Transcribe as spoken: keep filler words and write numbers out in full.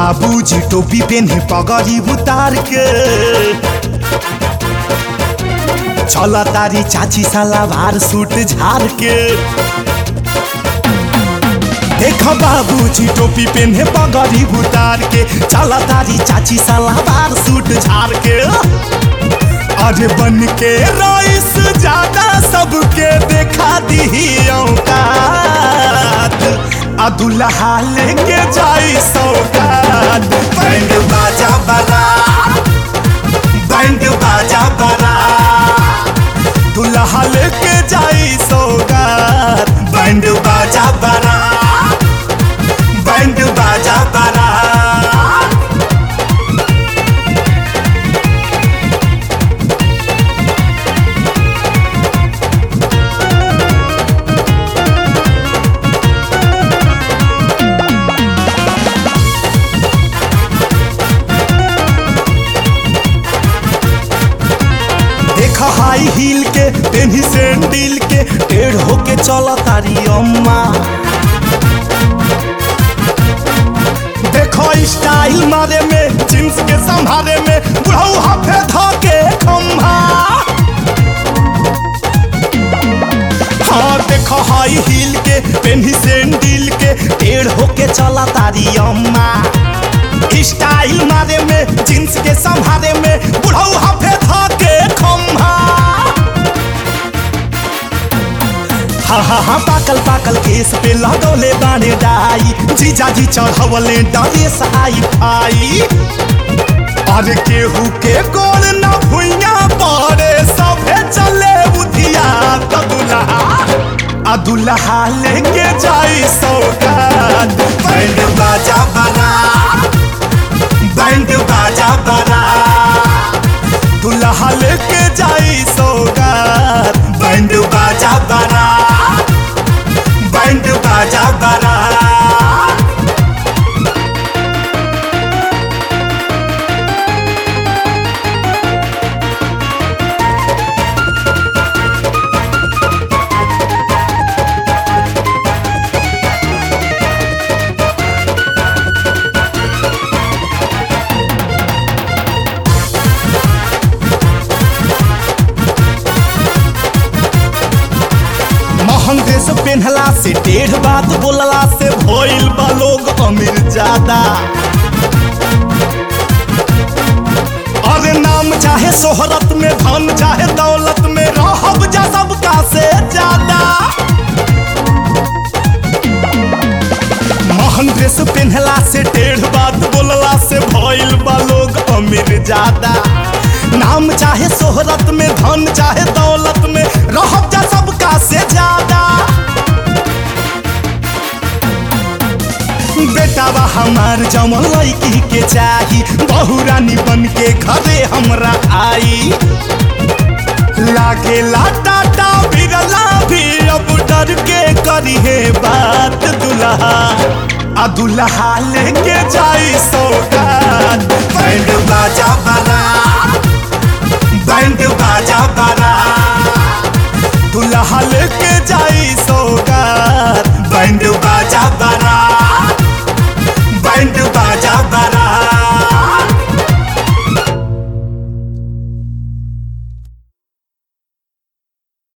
बाबूजी टोपी पेन्हे पगड़ी उतार के चला तारी चाची सलवार सूट झाड़ के। देख बाबूजी टोपी पेन्हे पगड़ी उतार के चला तारी चाची सलवार सूट झाड़ के। अरे बन के रईस ज्यादा सबके देखा दी औकात आ दुल्हा लेके जाई सौगात। बैंड बाजा बरा बैंड बाजा बरा दुल्हा लेके जाई सौगात। बैंड बाजा बरा बैंड बाजा बरा। हाई हील के पेन्ही सैंडल के टेढ़ होके चला तारी अम्मा। देखो स्टाइल मारे में जींस के संभारे में बुढ़ऊ हाफे धोके खम्भा। हाँ देखो हाई हील के पेन्ही सैंडल के टेढ़ होके चला तारी अम्मा। स्टाइल मारे में जींस के संभारे में बुढ़ऊ हाफे धोके खम्भा। हा हा हा पाकल पाकल केस पे लगौले बाने डाई जीजाजी चढ़वले डरेस आई फाई। अरे केहू के गोल न भुइया पड़े सभे चले उधिया त दुल्हा आ दुल्हा लेके जाई सौगात। बैंड बाजा बरा बैंड बाजा बरा दुल्हा लेके जाई सौगात। बैंड बाजा बरा बैंड बाजा बरा। ड्रेस पेन्हला से टेढ़ बात बोलला से भइल बा लोग अमीर ज्यादा। अरे नाम चाहे शोहरत में धन चाहे दौलत में रहब जा सबका से ज्यादा। महंग ड्रेस पेन्हला से टेढ़ बात बोलला से भइल बा लोग अमीर ज्यादा। नाम चाहे शोहरत में धन चाहे दौलत में रहब जा सबका से ज्यादा। बेटावा हमार जमल लड़की के चाही बहू रानी बन के घरे हमरा आई। लागे टाटा बिरला भी अब डर के करी है बात दुल्हा आ दुल्हा लेके जाई सौगात। बैंड बाजा बरा बैंड बाजा बरा दुल्हा लेके जाई सौगात। बैंड बाजा बरा बैंड बाजा बरा।